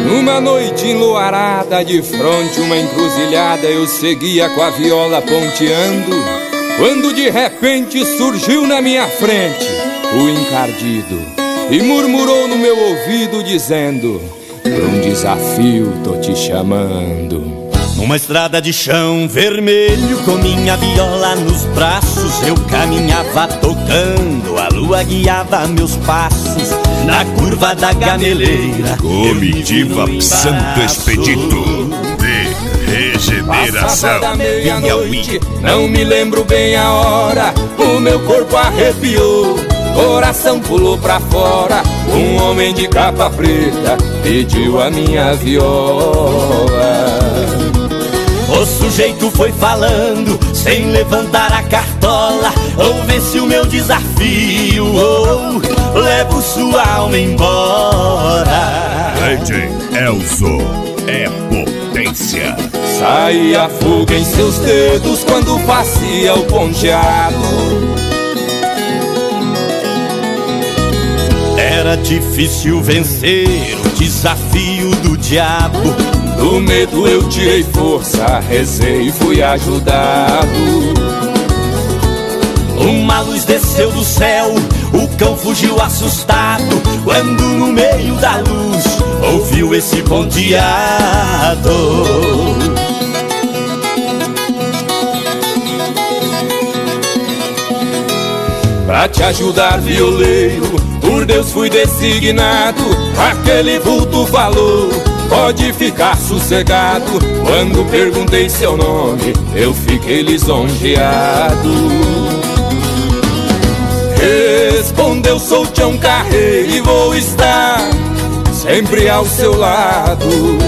Numa noite enluarada, de fronte uma encruzilhada, eu seguia com a viola ponteando, quando de repente surgiu na minha frente o encardido e murmurou no meu ouvido dizendo: pra um desafio tô te chamando. Numa estrada de chão vermelho, com minha viola nos braços, eu caminhava tocando, a lua guiava meus passos na curva da gameleira. Comitiva Santo Expedito de Regeneração. Passada meia-noite, não me lembro bem a hora, o meu corpo arrepiou, coração pulou pra fora. Um homem de capa preta pediu a minha viola. O sujeito foi falando, sem levantar a cartola: ou vence o meu desafio, ou levo sua alma embora. DJ Elzo é potência. Saía fuga em seus dedos quando fazia o ponteado. Era difícil vencer o desafio do diabo. Do medo eu tirei força, rezei e fui ajudado. Uma luz desceu do céu, o cão fugiu assustado, quando no meio da luz ouviu esse ponteado: pra te ajudar, violeiro, por Deus fui designado. Aquele vulto falou: pode ficar sossegado. Quando perguntei seu nome, eu fiquei lisonjeado. Respondeu: sou Tião Carreiro e vou estar sempre ao seu lado.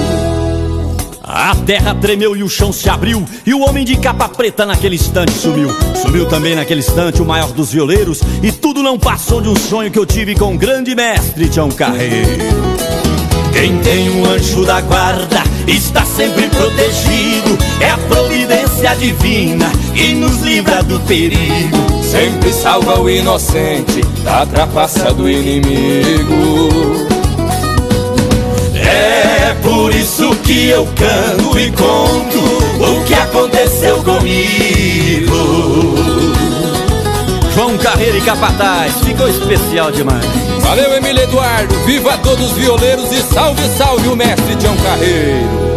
A terra tremeu e o chão se abriu, e o homem de capa preta naquele instante sumiu. Sumiu também naquele instante o maior dos violeiros, e tudo não passou de um sonho que eu tive com o grande mestre Tião Carreiro. Quem tem um anjo da guarda está sempre protegido, é a providência divina que nos livra do perigo. Sempre salva o inocente da trapaça do inimigo. É por isso que eu canto e conto o que aconteceu comigo. João Carreiro e Capataz, ficou especial demais. Valeu, Emílio Eduardo, viva todos os violeiros e salve, salve o mestre Tião Carreiro.